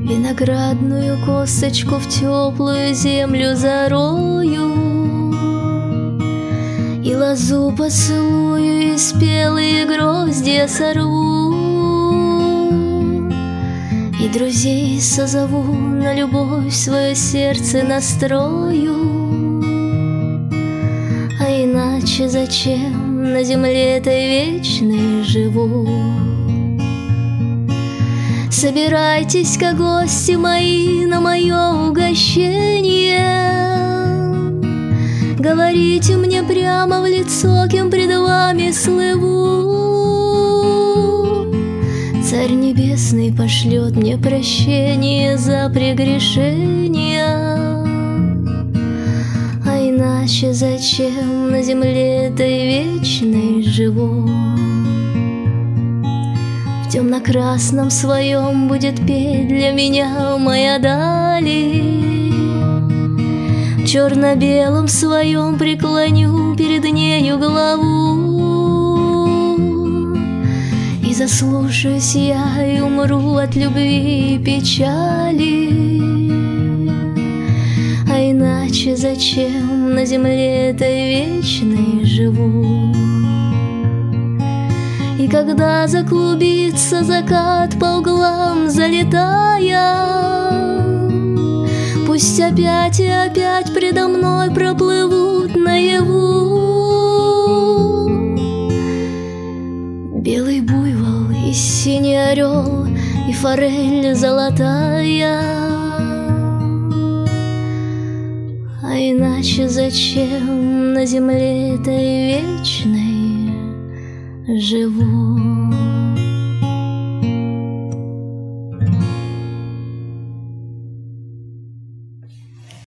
Виноградную косточку в теплую землю зарою, и лозу поцелую, и спелые гроздья сорву, и друзей созову, на любовь свое сердце настрою. А иначе зачем на земле этой вечной живу? Собирайтесь-ка, гости мои, на мое угощение. Говорите мне прямо в лицо, кем пред вами слыву. Царь Небесный пошлет мне прощение за прегрешения. А иначе зачем на земле этой вечной живу? В темно-красном своем будет петь для меня моя дали, в черно-белом своем преклоню перед нею голову. И заслушаюсь я, и умру от любви и печали. А иначе зачем на земле этой вечной живу? И когда заклубится закат по углам залетая, пусть опять и опять предо мной проплывут наяву белый буйвол и синий орел и форель золотая. А иначе зачем на земле этой вечной живу?